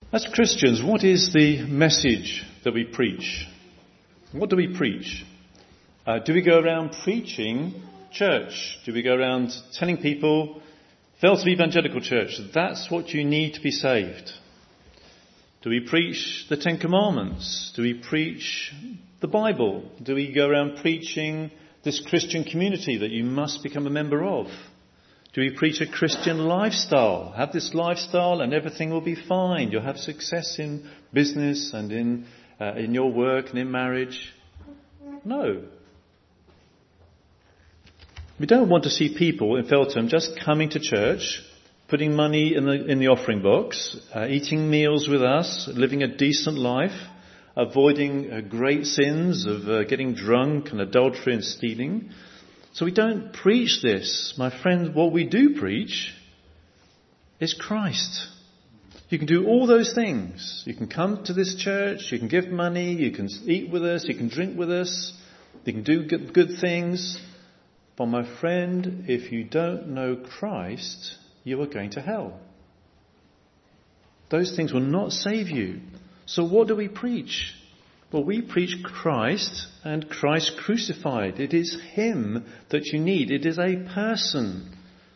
As Christians, what is the message that we preach? What do we preach? Do we go around preaching church? Do we go around telling people, Feltham Evangelical Church, that's what you need to be saved? Do we preach the Ten Commandments? Do we preach the Bible? Do we go around preaching this Christian community that you must become a member of? Do we preach a Christian lifestyle? Have this lifestyle and everything will be fine. You'll have success in business and in your work and in marriage. No. We don't want to see people in Feltham just coming to church, putting money in the offering box, eating meals with us, living a decent life, avoiding great sins of getting drunk and adultery and stealing. So we don't preach this. My friend, what we do preach is Christ. You can do all those things. You can come to this church, you can give money, you can eat with us, you can drink with us, you can do good things. But my friend, if you don't know Christ, you are going to hell. Those things will not save you. So what do we preach? Well, we preach Christ and Christ crucified. It is Him that you need. It is a person.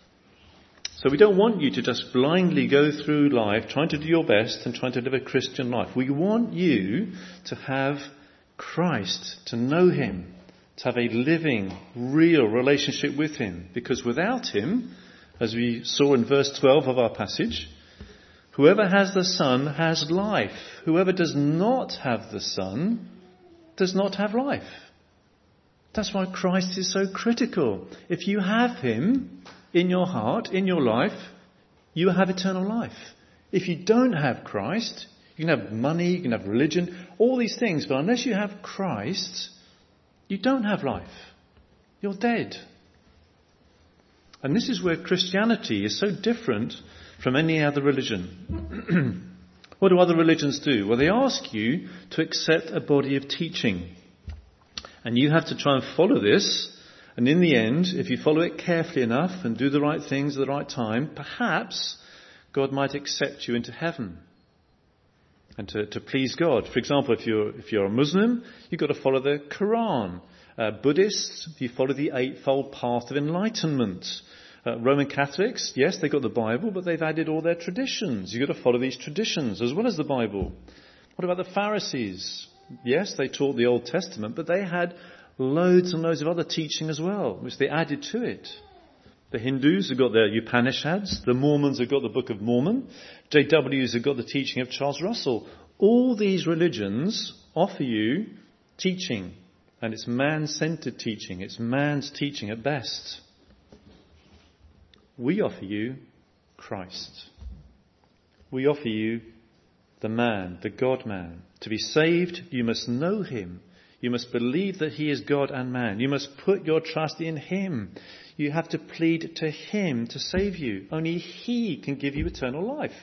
So we don't want you to just blindly go through life trying to do your best and trying to live a Christian life. We want you to have Christ, to know Him, to have a living, real relationship with Him. Because without Him, as we saw in verse 12 of our passage, whoever has the Son has life. Whoever does not have the Son does not have life. That's why Christ is so critical. If you have Him in your heart, in your life, you have eternal life. If you don't have Christ, you can have money, you can have religion, all these things, but unless you have Christ, you don't have life. You're dead. And this is where Christianity is so different from any other religion. What do other religions do? Well, they ask you to accept a body of teaching. And you have to try and follow this. And in the end, if you follow it carefully enough and do the right things at the right time, perhaps God might accept you into heaven. And to please God. For example, if you're a Muslim, you've got to follow the Quran. Buddhists, you follow the Eightfold Path of Enlightenment. Roman Catholics, yes, they've got the Bible, but they've added all their traditions. You've got to follow these traditions as well as the Bible. What about the Pharisees? Yes, they taught the Old Testament, but they had loads and loads of other teaching as well, which they added to it. The Hindus have got their Upanishads. The Mormons have got the Book of Mormon. JWs have got the teaching of Charles Russell. All these religions offer you teaching, and it's man-centered teaching. It's man's teaching at best. We offer you Christ. We offer you the man, the God-man. To be saved, you must know Him. You must believe that He is God and man. You must put your trust in Him. You have to plead to Him to save you. Only He can give you eternal life.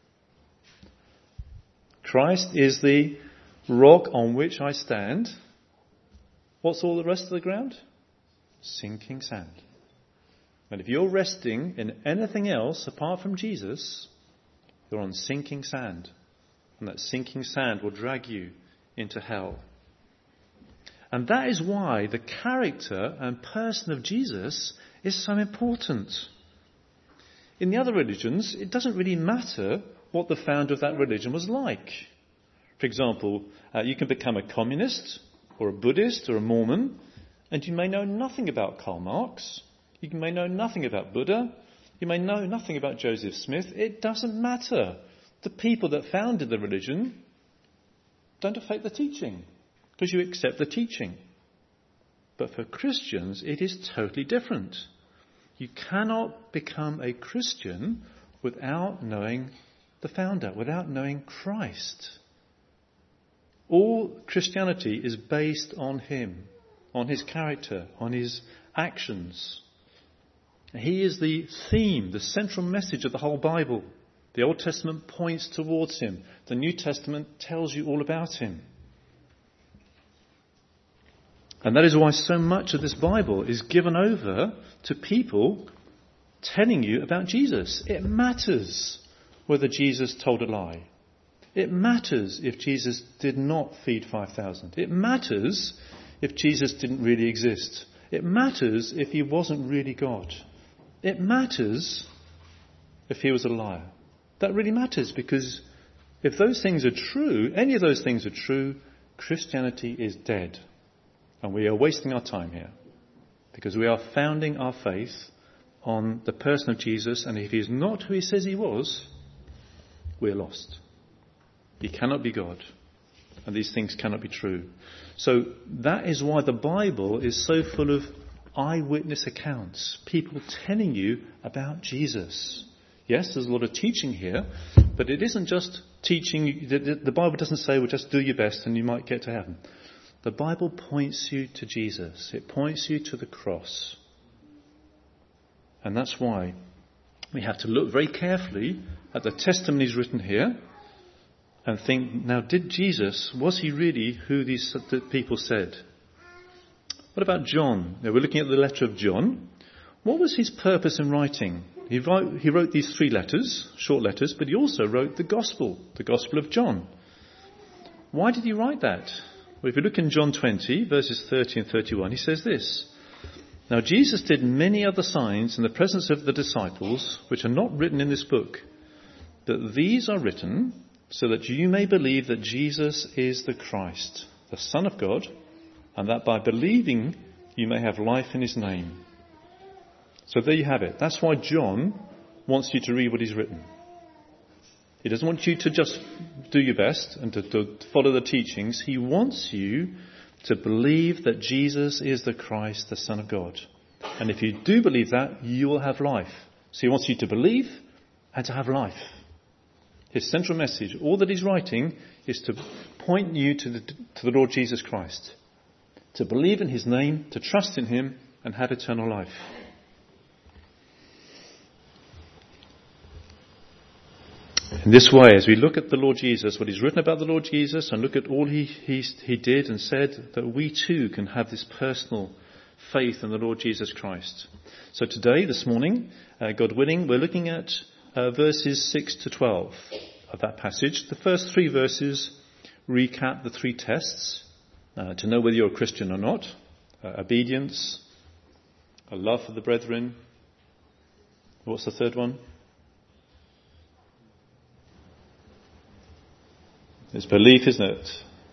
Christ is the rock on which I stand. What's all the rest of the ground? Sinking sand. And if you're resting in anything else apart from Jesus, you're on sinking sand. And that sinking sand will drag you into hell. And that is why the character and person of Jesus is so important. In the other religions, it doesn't really matter what the founder of that religion was like. For example, you can become a communist or a Buddhist or a Mormon, and you may know nothing about Karl Marx. You may know nothing about Buddha. You may know nothing about Joseph Smith. It doesn't matter. The people that founded the religion don't affect the teaching because you accept the teaching. But for Christians, it is totally different. You cannot become a Christian without knowing the founder, without knowing Christ. All Christianity is based on Him, on His character, on His actions. He is the theme, the central message of the whole Bible. The Old Testament points towards Him. The New Testament tells you all about Him. And that is why so much of this Bible is given over to people telling you about Jesus. It matters whether Jesus told a lie. It matters if Jesus did not feed 5,000. It matters if Jesus didn't really exist. It matters if he wasn't really God. It matters if he was a liar. That really matters, because if those things are true, any of those things are true, Christianity is dead. And we are wasting our time here, because we are founding our faith on the person of Jesus, and if he is not who he says he was, we're lost. He cannot be God, and these things cannot be true. So that is why the Bible is so full of eyewitness accounts, people telling you about Jesus. Yes, there's a lot of teaching here, but it isn't just teaching. The Bible doesn't say, well, just do your best and you might get to heaven. The Bible points you to Jesus. It points you to the cross. And that's why we have to look very carefully at the testimonies written here and think, now, was he really who these people said? What about John? Now, we're looking at the letter of John. What was his purpose in writing? He wrote these 3 letters, short letters, but he also wrote the Gospel of John. Why did he write that? Well, if you look in John 20, verses 30 and 31, he says this: "Now Jesus did many other signs in the presence of the disciples, which are not written in this book. But these are written so that you may believe that Jesus is the Christ, the Son of God, and that by believing you may have life in his name." So there you have it. That's why John wants you to read what he's written. He doesn't want you to just do your best and to follow the teachings. He wants you to believe that Jesus is the Christ, the Son of God. And if you do believe that, you will have life. So he wants you to believe and to have life. His central message, all that he's writing, is to point you to the Lord Jesus Christ. To believe in his name, to trust in him, and have eternal life. In this way, as we look at the Lord Jesus, what he's written about the Lord Jesus, and look at all he did and said, that we too can have this personal faith in the Lord Jesus Christ. So today, this morning, God willing, we're looking at verses 6 to 12 of that passage. The first 3 verses recap the 3 tests to know whether you're a Christian or not. Obedience, a love for the brethren. What's the third one? It's belief, isn't it?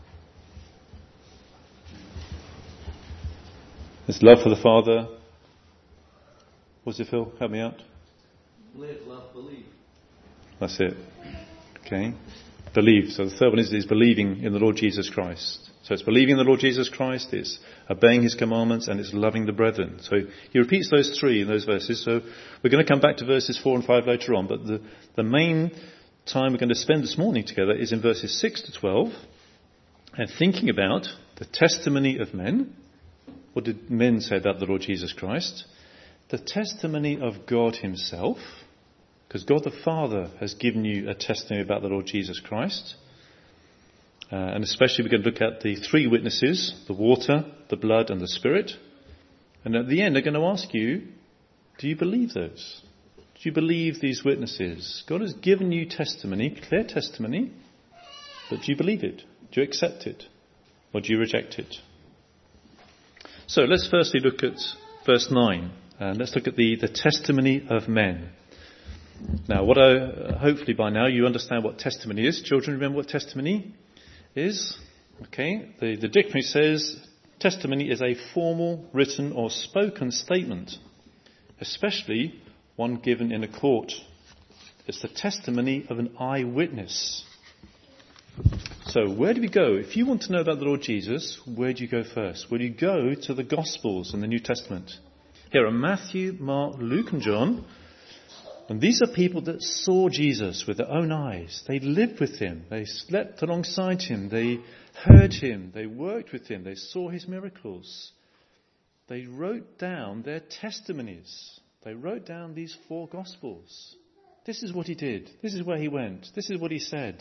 It's love for the Father. What's it, Phil? Help me out. Live, love, believe. That's it. Okay. Believe. So the third one is believing in the Lord Jesus Christ. So it's believing in the Lord Jesus Christ, it's obeying his commandments, and it's loving the brethren. So he repeats those 3 in those verses. So we're going to come back to verses 4 and 5 later on. But the main time we're going to spend this morning together is in verses 6 to 12, and thinking about the testimony of men. What did men say about the Lord Jesus Christ? The testimony of God himself, because God the Father has given you a testimony about the Lord Jesus Christ. And especially we're going to look at the 3 witnesses, the water, the blood and the Spirit. And at the end they're going to ask you, do you believe those? Do you believe these witnesses? God has given you testimony, clear testimony, but do you believe it? Do you accept it? Or do you reject it? So let's firstly look at verse 9. And let's look at the testimony of men. Now, hopefully by now you understand what testimony is. Children, remember what testimony is? Okay. The dictionary says testimony is a formal, written or spoken statement, especially one given in a court. It's the testimony of an eyewitness. So where do we go? If you want to know about the Lord Jesus, where do you go first? Well, you go to the Gospels in the New Testament. Here are Matthew, Mark, Luke and John. And these are people that saw Jesus with their own eyes. They lived with him. They slept alongside him. They heard him. They worked with him. They saw his miracles. They wrote down their testimonies. They wrote down these 4 Gospels. This is what he did. This is where he went. This is what he said.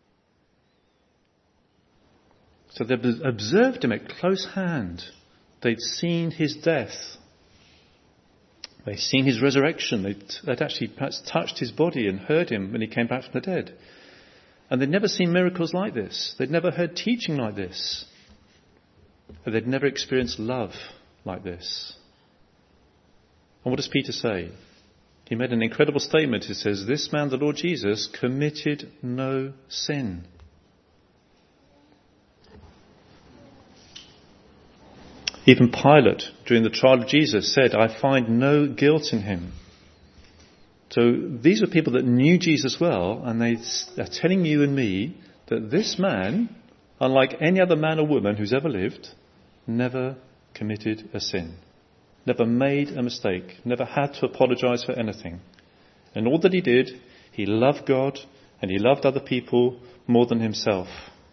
So they observed him at close hand. They'd seen his death. They'd seen his resurrection. They'd actually perhaps touched his body and heard him when he came back from the dead. And they'd never seen miracles like this. They'd never heard teaching like this. And they'd never experienced love like this. And what does Peter say? He made an incredible statement. He says, this man, the Lord Jesus, committed no sin. Even Pilate, during the trial of Jesus, said, I find no guilt in him. So these are people that knew Jesus well, and they're telling you and me that this man, unlike any other man or woman who's ever lived, never committed a sin, never made a mistake, never had to apologize for anything. And all that he did, he loved God and he loved other people more than himself.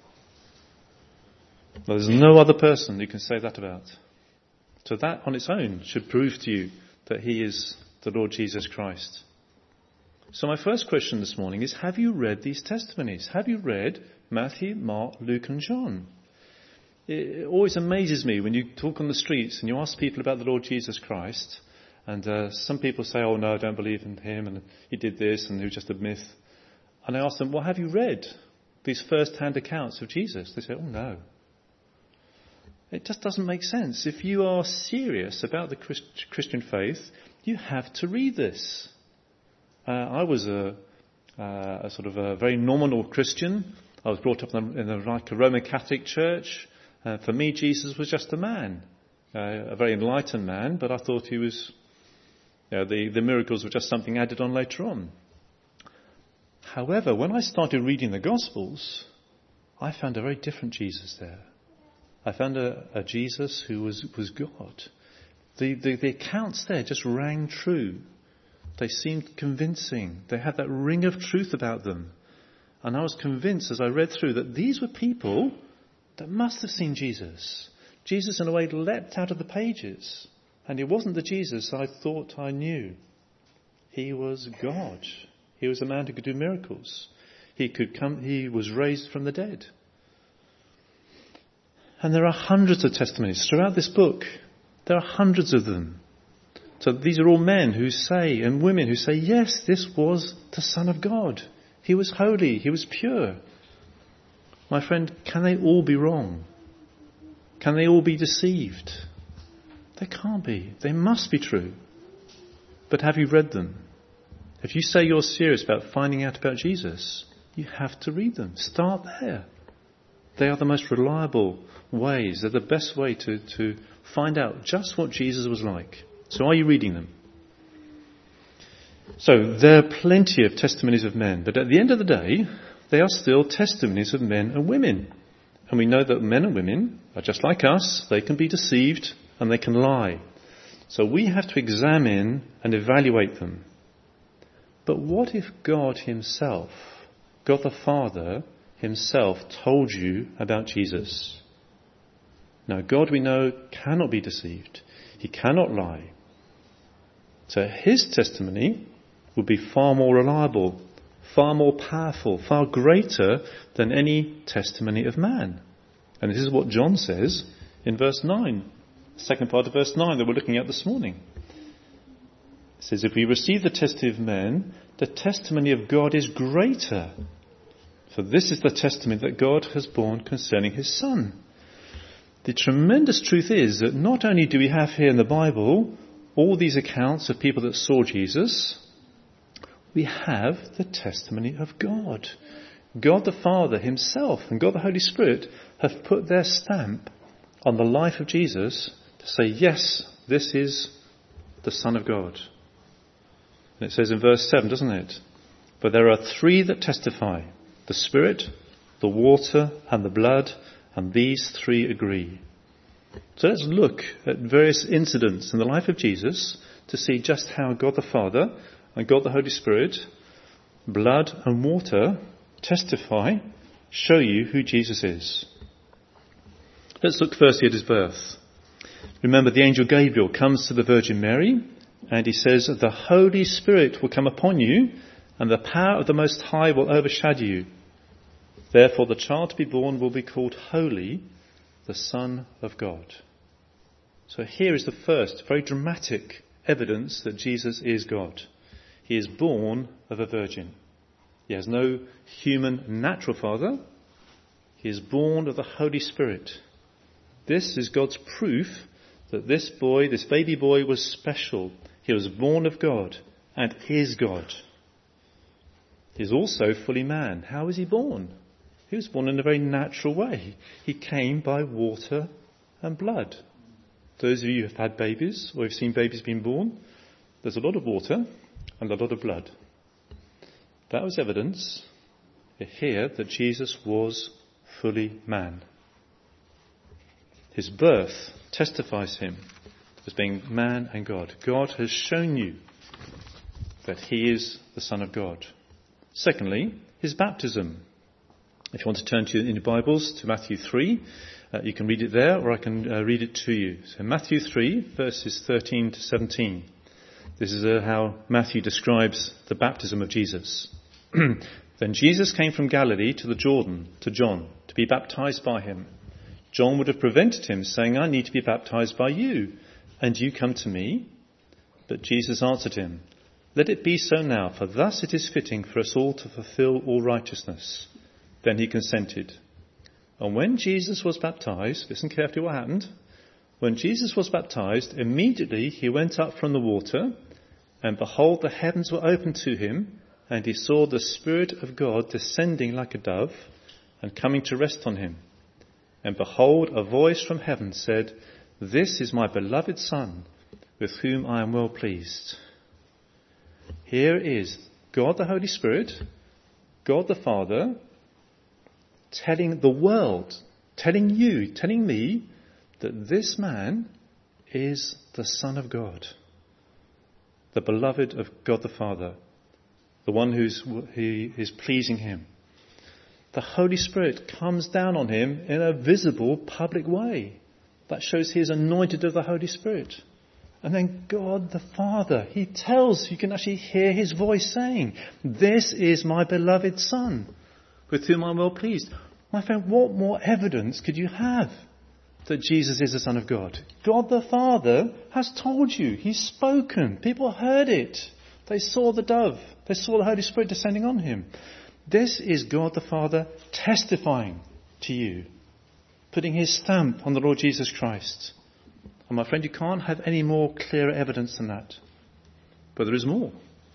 There's no other person you can say that about. So that on its own should prove to you that he is the Lord Jesus Christ. So my first question this morning is, have you read these testimonies? Have you read Matthew, Mark, Luke and John? It always amazes me when you talk on the streets and you ask people about the Lord Jesus Christ, and some people say, oh no, I don't believe in him and he did this and he was just a myth. And I ask them, well, have you read these first-hand accounts of Jesus? They say, oh no. It just doesn't make sense. If you are serious about the Christian faith, you have to read this. I was a sort of a very nominal Christian. I was brought up in a Roman Catholic church. For me, Jesus was just a man, a very enlightened man, but I thought he was, the miracles were just something added on later on. However, when I started reading the Gospels, I found a very different Jesus there. I found a Jesus who was God. The accounts there just rang true. They seemed convincing. They had that ring of truth about them. And I was convinced as I read through that these were people that must have seen Jesus. Jesus, in a way, leapt out of the pages. And he wasn't the Jesus I thought I knew. He was God. He was a man who could do miracles. He was raised from the dead. And there are hundreds of testimonies throughout this book. There are hundreds of them. So these are all men who say, and women who say, yes, this was the Son of God. He was holy. He was pure. My friend, can they all be wrong? Can they all be deceived? They can't be. They must be true. But have you read them? If you say you're serious about finding out about Jesus, you have to read them. Start there. They are the most reliable ways. They're the best way to find out just what Jesus was like. So are you reading them? So there are plenty of testimonies of men, but at the end of the day, they are still testimonies of men and women. And we know that men and women are just like us. They can be deceived and they can lie. So we have to examine and evaluate them. But what if God himself, God the Father himself, told you about Jesus? Now, God, we know, cannot be deceived. He cannot lie. So his testimony would be far more reliable, far more powerful, far greater than any testimony of man. And this is what John says in verse 9, the second part of verse 9 that we're looking at this morning. It says, if we receive the testimony of men, the testimony of God is greater. For this is the testimony that God has borne concerning his Son. The tremendous truth is that not only do we have here in the Bible all these accounts of people that saw Jesus, we have the testimony of God. God the Father himself and God the Holy Spirit have put their stamp on the life of Jesus to say, yes, this is the Son of God. And it says in verse 7, doesn't it? But there are three that testify, the Spirit, the water and the blood, and these three agree. So let's look at various incidents in the life of Jesus to see just how God the Father and God the Holy Spirit, blood and water, testify, show you who Jesus is. Let's look firstly at his birth. Remember, the angel Gabriel comes to the Virgin Mary and he says, the Holy Spirit will come upon you and the power of the Most High will overshadow you. Therefore the child to be born will be called Holy, the Son of God. So here is the first very dramatic evidence that Jesus is God. He is born of a virgin. He has no human natural father. He is born of the Holy Spirit. This is God's proof that this baby boy was special. He was born of God and is God. He is also fully man. How was he born? He was born in a very natural way. He came by water and blood. Those of you who have had babies or have seen babies being born, there's a lot of water and a lot of blood. That was evidence here that Jesus was fully man. His birth testifies him as being man and God. God has shown you that he is the Son of God. Secondly, his baptism. If you want to turn in your Bibles to Matthew 3, you can read it there, or I can read it to you. So Matthew 3, verses 13 to 17. This is how Matthew describes the baptism of Jesus. Then Jesus came from Galilee to the Jordan, to John, to be baptized by him. John would have prevented him, saying, I need to be baptized by you, and you come to me? But Jesus answered him, let it be so now, for thus it is fitting for us all to fulfill all righteousness. Then he consented. And when Jesus was baptized, listen carefully what happened. When Jesus was baptized, immediately he went up from the water, and behold, the heavens were opened to him, and he saw the Spirit of God descending like a dove and coming to rest on him. And behold, a voice from heaven said, this is my beloved Son, with whom I am well pleased. Here is God the Holy Spirit, God the Father, telling the world, telling you, telling me, that this man is the Son of God, the beloved of God the Father, the one he is pleasing him. The Holy Spirit comes down on him in a visible, public way. That shows he is anointed of the Holy Spirit. And then God the Father, he tells, you can actually hear his voice saying, this is my beloved Son, with whom I'm well pleased. My friend, what more evidence could you have that Jesus is the Son of God? God the Father has told you. He's spoken. People heard it. They saw the dove. They saw the Holy Spirit descending on him. This is God the Father testifying to you, putting his stamp on the Lord Jesus Christ. And my friend, you can't have any more clear evidence than that. But there is more.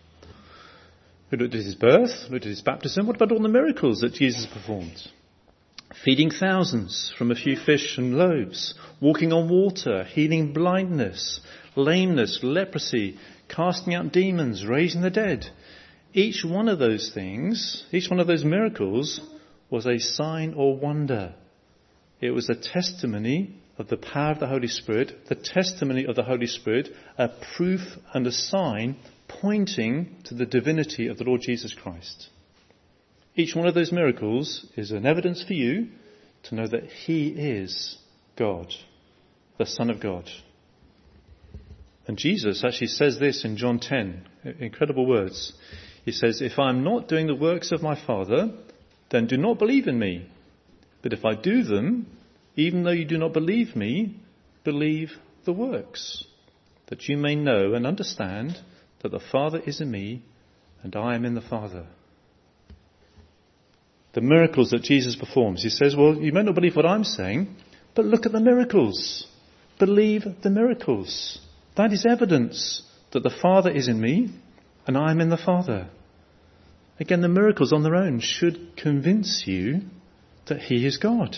We looked at his birth, looked at his baptism. What about all the miracles that Jesus performed? Feeding thousands from a few fish and loaves, walking on water, healing blindness, lameness, leprosy, casting out demons, raising the dead. Each one of those things, each one of those miracles was a sign or wonder. It was a testimony of the power of the Holy Spirit, the testimony of the Holy Spirit, a proof and a sign pointing to the divinity of the Lord Jesus Christ. Each one of those miracles is an evidence for you to know that he is God, the Son of God. And Jesus actually says this in John 10, incredible words. He says, if I am not doing the works of my Father, then do not believe in me. But if I do them, even though you do not believe me, believe the works, that you may know and understand that the Father is in me and I am in the Father. The miracles that Jesus performs, he says, well, you may not believe what I'm saying, but look at the miracles. Believe the miracles. That is evidence that the Father is in me and I am in the Father. Again, the miracles on their own should convince you that he is God.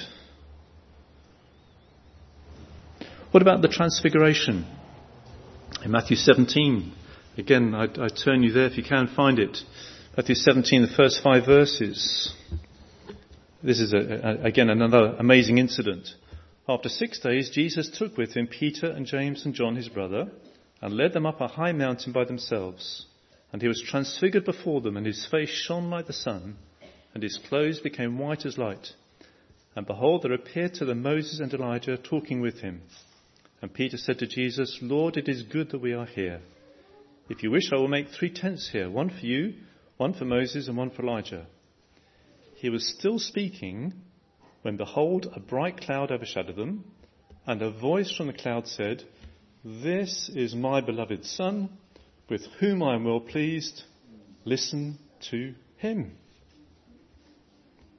What about the transfiguration? In Matthew 17, again, I turn you there if you can find it. Matthew 17, the first 5 verses. This is, again, another amazing incident. After 6 days, Jesus took with him Peter and James and John, his brother, and led them up a high mountain by themselves. And he was transfigured before them, and his face shone like the sun, and his clothes became white as light. And behold, there appeared to them Moses and Elijah talking with him. And Peter said to Jesus, Lord, it is good that we are here. If you wish, I will make 3 tents here, one for you, one for Moses, and one for Elijah. He was still speaking when, behold, a bright cloud overshadowed them, and a voice from the cloud said, This is my beloved Son, with whom I am well pleased. Listen to him.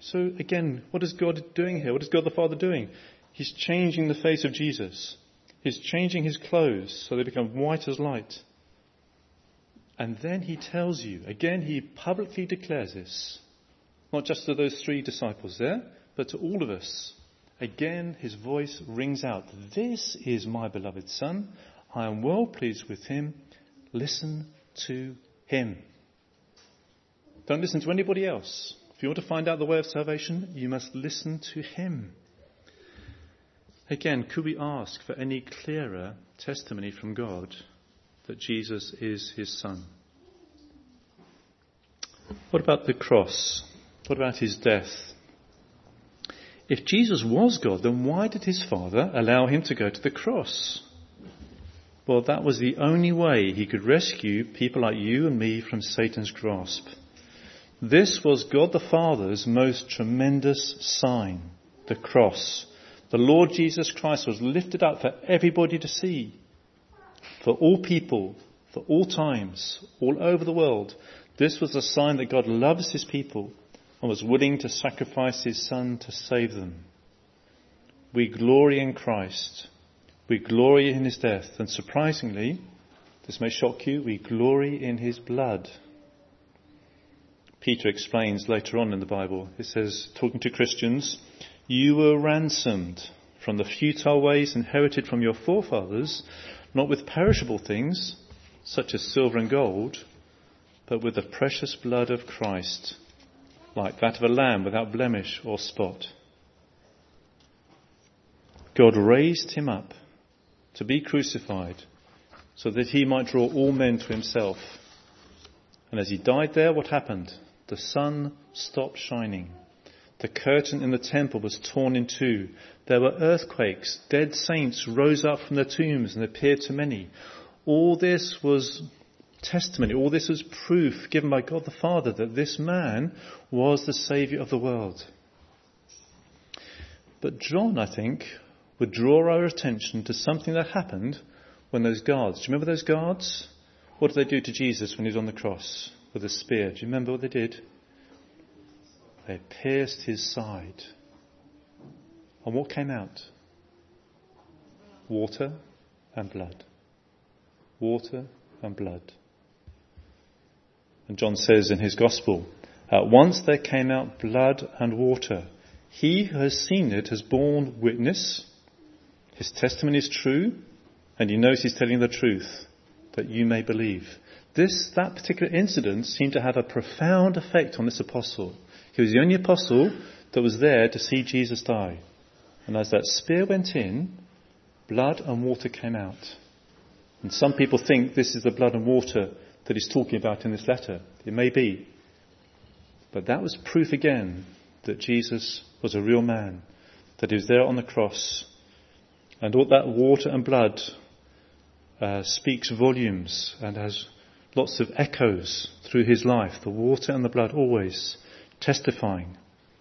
So again, what is God doing here? What is God the Father doing? He's changing the face of Jesus. He's changing his clothes so they become white as light. And then he tells you, again, he publicly declares this, not just to those 3 disciples there, but to all of us. Again, his voice rings out, "This is my beloved Son. I am well pleased with him. Listen to him." Don't listen to anybody else. If you want to find out the way of salvation, you must listen to him. Again, could we ask for any clearer testimony from God that Jesus is his Son? What about the cross? What about his death? If Jesus was God, then why did his Father allow him to go to the cross? Well, that was the only way he could rescue people like you and me from Satan's grasp. This was God the Father's most tremendous sign, the cross. The Lord Jesus Christ was lifted up for everybody to see, for all people, for all times, all over the world. This was a sign that God loves his people and was willing to sacrifice his Son to save them. We glory in Christ. We glory in his death. And surprisingly, this may shock you, we glory in his blood. Peter explains later on in the Bible, it says, talking to Christians, "You were ransomed from the futile ways inherited from your forefathers, not with perishable things, such as silver and gold, but with the precious blood of Christ, like that of a lamb without blemish or spot." God raised him up to be crucified so that he might draw all men to himself. And as he died there, what happened? The sun stopped shining. The curtain in the temple was torn in two. There were earthquakes. Dead saints rose up from their tombs and appeared to many. All this was testimony. All this was proof given by God the Father that this man was the Saviour of the world. But John, I think, would draw our attention to something that happened when those guards, do you remember those guards? What did they do to Jesus when he was on the cross with a spear? Do you remember what they did? They pierced his side. And what came out? Water and blood. Water and blood. And John says in his gospel, "At once there came out blood and water. He who has seen it has borne witness. His testimony is true, and he knows he's telling the truth, that you may believe." That particular incident seemed to have a profound effect on this apostle. He was the only apostle that was there to see Jesus die. And as that spear went in, blood and water came out. And some people think this is the blood and water that he's talking about in this letter. It may be. But that was proof again that Jesus was a real man, that he was there on the cross. And all that water and blood speaks volumes and has lots of echoes through his life. The water and the blood always testifying.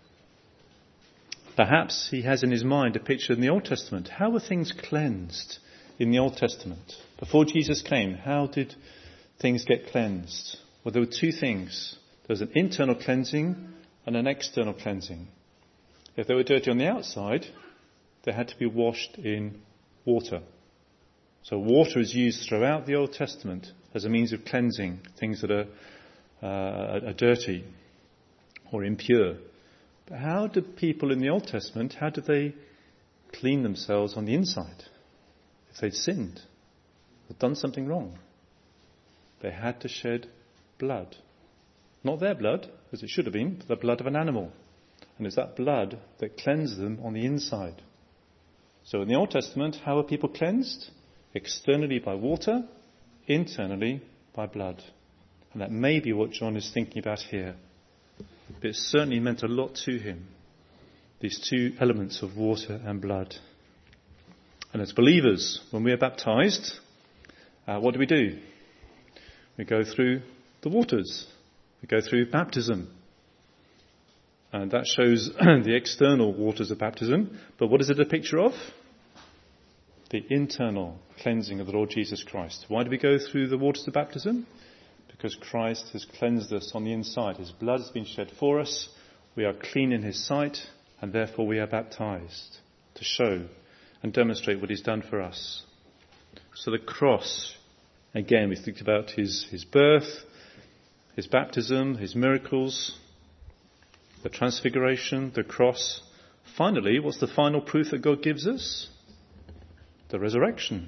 Perhaps he has in his mind a picture in the Old Testament. How were things cleansed in the Old Testament? Before Jesus came, how did things get cleansed? Well, there were two things. There was an internal cleansing and an external cleansing. If they were dirty on the outside, they had to be washed in water. So water is used throughout the Old Testament as a means of cleansing things that are dirty or impure. But how did people in the Old Testament, how did they clean themselves on the inside? If they'd sinned or done something wrong, they had to shed blood. Not their blood, as it should have been, but the blood of an animal. And it's that blood that cleansed them on the inside. So in the Old Testament, how are people cleansed? Externally by water, internally by blood. And that may be what John is thinking about here. But it certainly meant a lot to him, these two elements of water and blood. And as believers, when we are baptized, what do? We go through the waters. We go through baptism. And that shows the external waters of baptism. But what is it a picture of? The internal cleansing of the Lord Jesus Christ. Why do we go through the waters of baptism? Because Christ has cleansed us on the inside. His blood has been shed for us. We are clean in his sight, and therefore we are baptized to show and demonstrate what he's done for us. So the cross, again, we think about his birth, his baptism, his miracles, the transfiguration, the cross. Finally, what's the final proof that God gives us? The resurrection.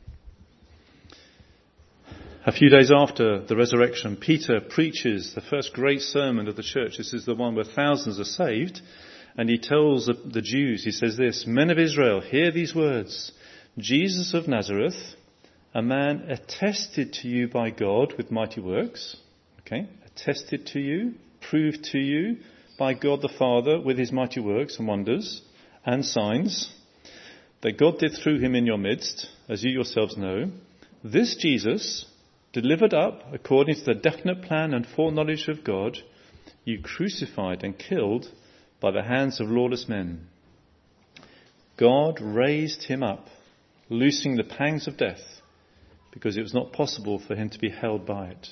A few days after the resurrection, Peter preaches the first great sermon of the church. This is the one where thousands are saved. And he tells the Jews, he says this, "Men of Israel, hear these words. Jesus of Nazareth, a man attested to you by God with mighty works." Okay, attested to you, proved to you by God the Father with his mighty works and wonders and signs that God did through him in your midst, as you yourselves know. This Jesus, delivered up according to the definite plan and foreknowledge of God, you crucified and killed by the hands of lawless men. God raised him up, loosing the pangs of death, because it was not possible for him to be held by it.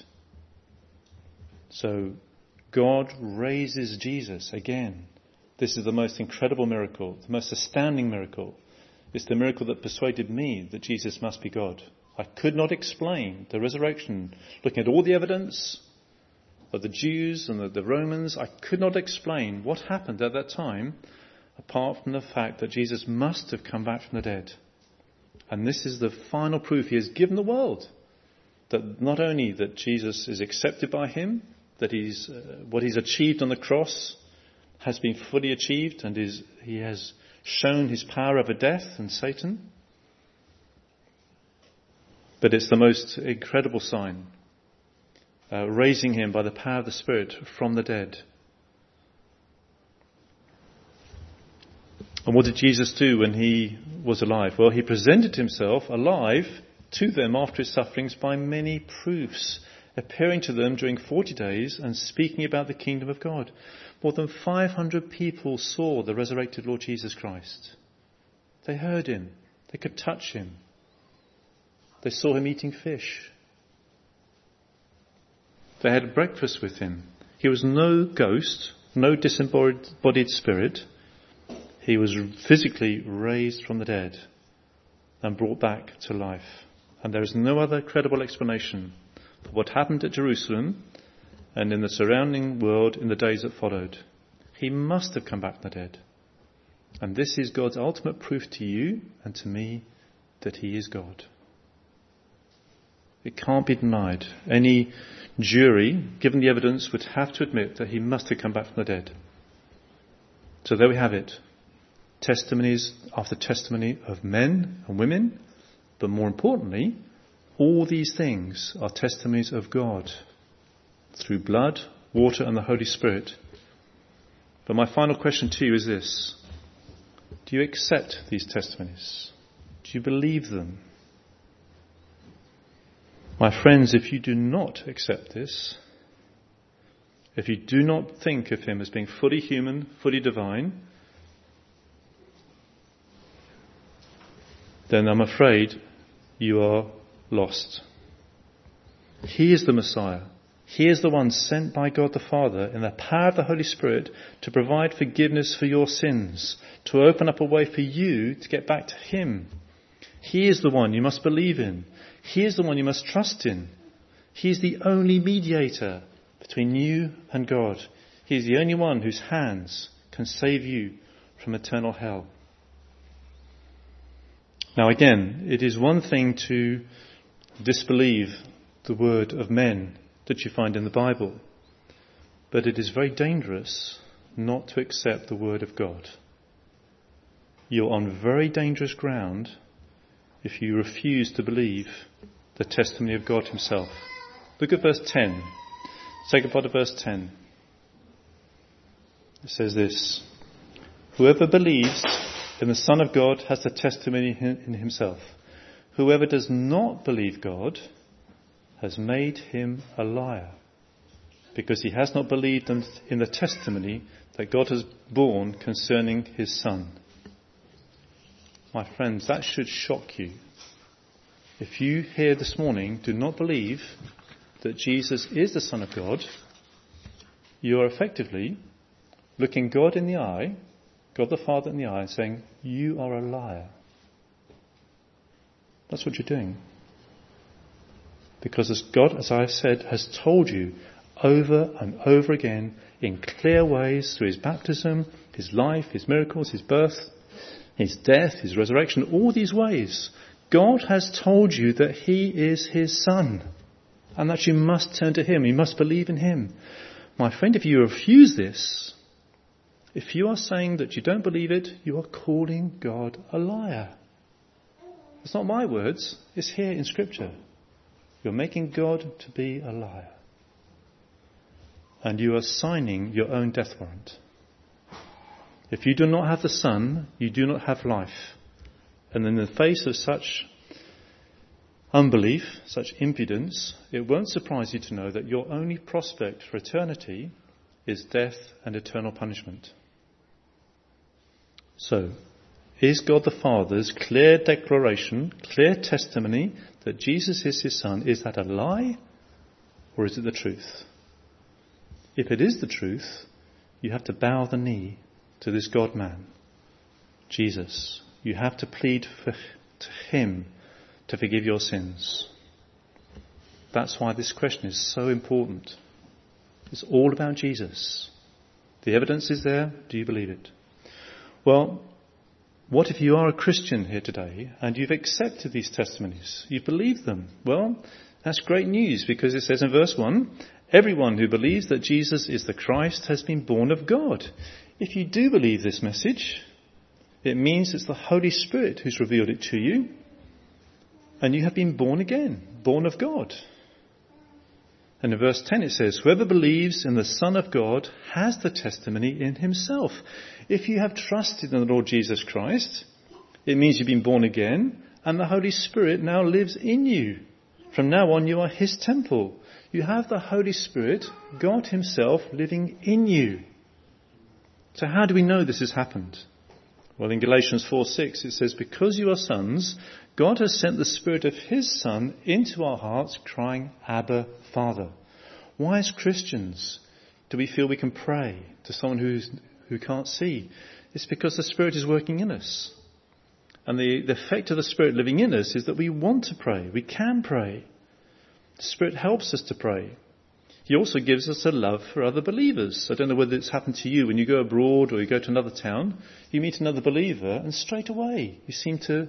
So God raises Jesus again. This is the most incredible miracle, the most astounding miracle. It's the miracle that persuaded me that Jesus must be God. I could not explain the resurrection. Looking at all the evidence of the Jews and the Romans, I could not explain what happened at that time, apart from the fact that Jesus must have come back from the dead. And this is the final proof he has given the world, that not only that Jesus is accepted by him, that what he's achieved on the cross has been fully achieved, and he has shown his power over death and Satan, but it's the most incredible sign, raising him by the power of the Spirit from the dead. And what did Jesus do when he was alive? Well, he presented himself alive to them after his sufferings by many proofs, appearing to them during 40 days and speaking about the kingdom of God. More than 500 people saw the resurrected Lord Jesus Christ. They heard him. They could touch him. They saw him eating fish. They had breakfast with him. He was no ghost, no disembodied spirit. He was physically raised from the dead and brought back to life. And there is no other credible explanation for what happened at Jerusalem and in the surrounding world in the days that followed. He must have come back from the dead. And this is God's ultimate proof to you and to me that he is God. It can't be denied. Any jury, given the evidence, would have to admit that he must have come back from the dead. So there we have it. Testimonies after testimony of men and women, but more importantly, all these things are testimonies of God through blood, water and the Holy Spirit. But my final question to you is this. Do you accept these testimonies? Do you believe them? My friends, if you do not accept this, if you do not think of him as being fully human, fully divine, then I'm afraid you are lost. He is the Messiah. He is the one sent by God the Father in the power of the Holy Spirit to provide forgiveness for your sins, to open up a way for you to get back to him. He is the one you must believe in. He is the one you must trust in. He is the only mediator between you and God. He is the only one whose hands can save you from eternal hell. Now again, it is one thing to disbelieve the word of men that you find in the Bible, but it is very dangerous not to accept the word of God. You're on very dangerous ground if you refuse to believe the testimony of God himself. Look at verse 10. Second part of verse 10. It says this: whoever believes in the Son of God has the testimony in himself. Whoever does not believe God has made him a liar, because he has not believed in the testimony that God has borne concerning his Son. My friends, that should shock you. If you here this morning do not believe that Jesus is the Son of God, you are effectively looking God in the eye, God the Father in the eye, and saying, you are a liar. That's what you're doing. Because as God, as I said, has told you over and over again in clear ways through his baptism, his life, his miracles, his birth, his death, his resurrection, all these ways, God has told you that he is his son and that you must turn to him. You must believe in him. My friend, if you refuse this, if you are saying that you don't believe it, you are calling God a liar. It's not my words. It's here in Scripture. You're making God to be a liar. And you are signing your own death warrant. If you do not have the Son, you do not have life. And in the face of such unbelief, such impudence, it won't surprise you to know that your only prospect for eternity is death and eternal punishment. So, is God the Father's clear declaration, clear testimony that Jesus is his Son, is that a lie or is it the truth? If it is the truth, you have to bow the knee to this God-man, Jesus. You have to plead to him to forgive your sins. That's why this question is so important. It's all about Jesus. The evidence is there. Do you believe it? Well, what if you are a Christian here today and you've accepted these testimonies? You believe them. Well, that's great news because it says in verse 1, everyone who believes that Jesus is the Christ has been born of God. If you do believe this message, it means it's the Holy Spirit who's revealed it to you. And you have been born again, born of God. And in verse 10 it says, whoever believes in the Son of God has the testimony in himself. If you have trusted in the Lord Jesus Christ, it means you've been born again and the Holy Spirit now lives in you. From now on you are his temple. You have the Holy Spirit, God himself, living in you. So how do we know this has happened? Well, in Galatians 4:6 it says, because you are sons, God has sent the Spirit of his Son into our hearts, crying, Abba, Father. Why as Christians do we feel we can pray to someone who can't see? It's because the Spirit is working in us. And the effect of the Spirit living in us is that we want to pray. We can pray. The Spirit helps us to pray. He also gives us a love for other believers. I don't know whether it's happened to you when you go abroad or you go to another town. You meet another believer and straight away you seem to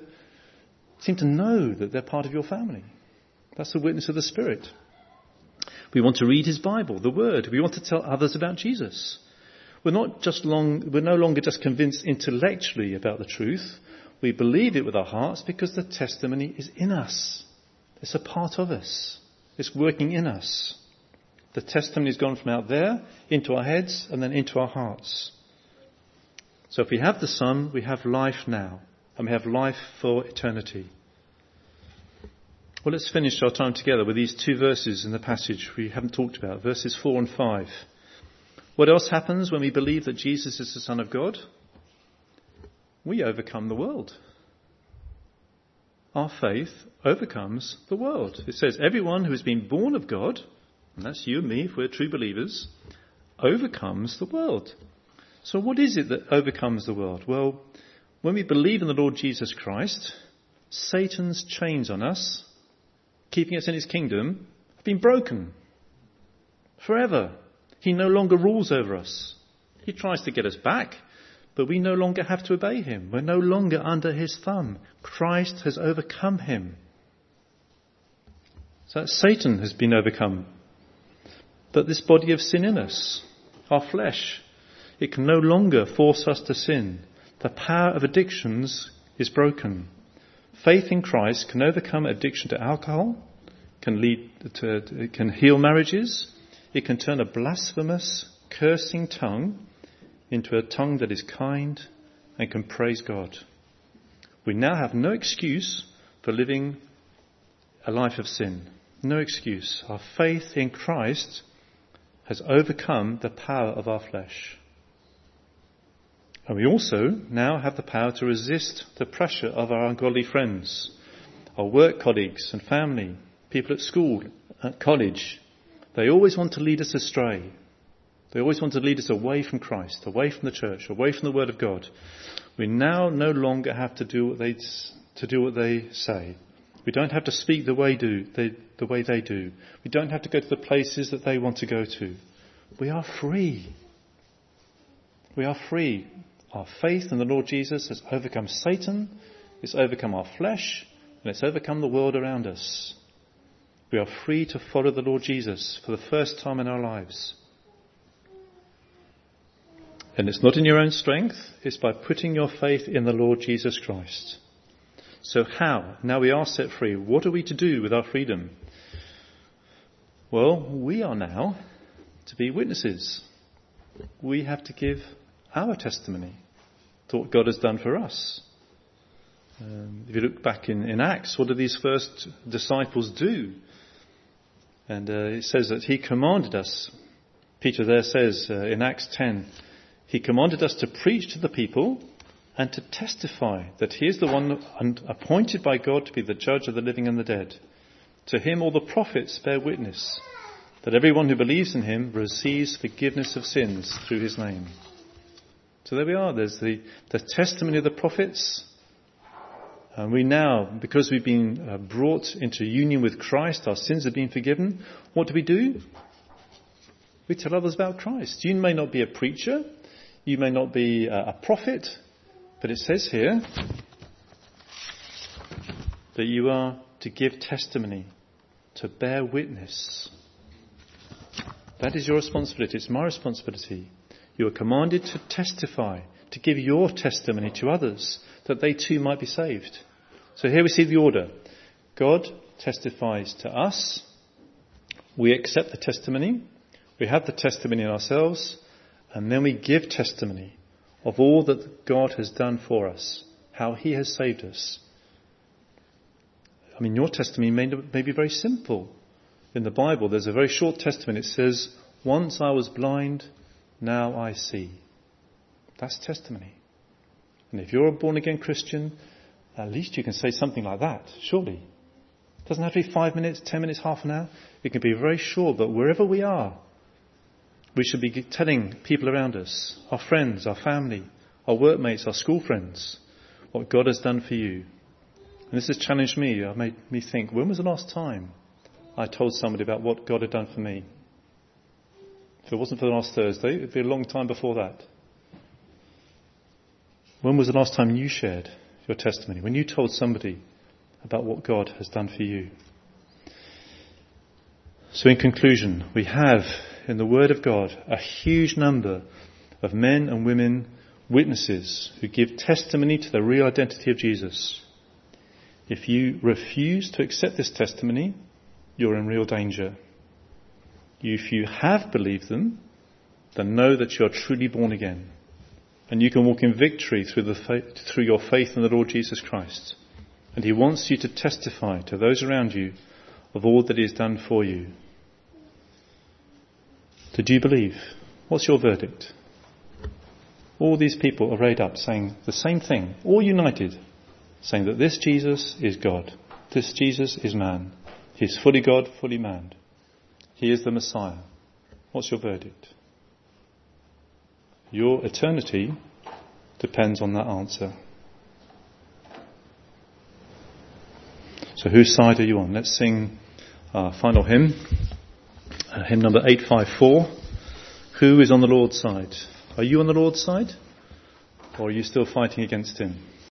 know that they're part of your family. That's the witness of the Spirit. We want to read his Bible, the Word. We want to tell others about Jesus. We're no longer just convinced intellectually about the truth. We believe it with our hearts because the testimony is in us. It's a part of us. It's working in us. The testimony has gone from out there into our heads and then into our hearts. So if we have the Son, we have life now. And we have life for eternity. Well, let's finish our time together with these two verses in the passage we haven't talked about. Verses 4 and 5. What else happens when we believe that Jesus is the Son of God? We overcome the world. Our faith overcomes the world. It says everyone who has been born of God, and that's you and me if we're true believers, overcomes the world. So what is it that overcomes the world? Well, when we believe in the Lord Jesus Christ, Satan's chains on us, keeping us in his kingdom, have been broken. Forever. He no longer rules over us. He tries to get us back, but we no longer have to obey him. We're no longer under his thumb. Christ has overcome him. So that Satan has been overcome. But this body of sin in us, our flesh, it can no longer force us to sin. The power of addictions is broken. Faith in Christ can overcome addiction to alcohol, it can heal marriages, it can turn a blasphemous, cursing tongue into a tongue that is kind and can praise God. We now have no excuse for living a life of sin. No excuse. Our faith in Christ has overcome the power of our flesh. And we also now have the power to resist the pressure of our ungodly friends, our work colleagues and family, people at school, at college. They always want to lead us astray. They always want to lead us away from Christ, away from the church, away from the Word of God. We now no longer have to do what they say. We don't have to speak the way they do. We don't have to go to the places that they want to go to. We are free. We are free. Our faith in the Lord Jesus has overcome Satan, it's overcome our flesh, and it's overcome the world around us. We are free to follow the Lord Jesus for the first time in our lives. And it's not in your own strength, it's by putting your faith in the Lord Jesus Christ. So how? Now we are set free. What are we to do with our freedom? Well, we are now to be witnesses. We have to give our testimony to what God has done for us. If you look back in Acts, what did these first disciples do? And it says that he commanded us. Peter there says in Acts 10, he commanded us to preach to the people and to testify that he is the one appointed by God to be the judge of the living and the dead. To him all the prophets bear witness that everyone who believes in him receives forgiveness of sins through his name. So there we are. There's the testimony of the prophets. And we now, because we've been brought into union with Christ, our sins have been forgiven. What do? We tell others about Christ. You may not be a preacher. You may not be a prophet. But it says here that you are to give testimony, to bear witness. That is your responsibility. It's my responsibility. You are commanded to testify, to give your testimony to others, that they too might be saved. So here we see the order. God testifies to us. We accept the testimony. We have the testimony in ourselves. And then we give testimony of all that God has done for us, how he has saved us. I mean, your testimony may be very simple. In the Bible, there's a very short testimony. It says, once I was blind, now I see. That's testimony. And if you're a born-again Christian, at least you can say something like that, surely. It doesn't have to be 5 minutes, 10 minutes, half an hour. It can be very short, but wherever we are, we should be telling people around us, our friends, our family, our workmates, our school friends, what God has done for you. And this has challenged me. It made me think, when was the last time I told somebody about what God had done for me? If it wasn't for the last Thursday, it would be a long time before that. When was the last time you shared your testimony? When you told somebody about what God has done for you? So in conclusion, we have in the Word of God a huge number of men and women, witnesses, who give testimony to the real identity of Jesus. If you refuse to accept this testimony, you're in real danger. If you have believed them, then know that you are truly born again. And you can walk in victory through your faith in the Lord Jesus Christ. And he wants you to testify to those around you of all that he has done for you. Did you believe? What's your verdict? All these people arrayed up saying the same thing, all united, saying that this Jesus is God. This Jesus is man. He is fully God, fully man. He is the Messiah. What's your verdict? Your eternity depends on that answer. So whose side are you on? Let's sing our final hymn. Hymn number 854. Who is on the Lord's side? Are you on the Lord's side? Or are you still fighting against him?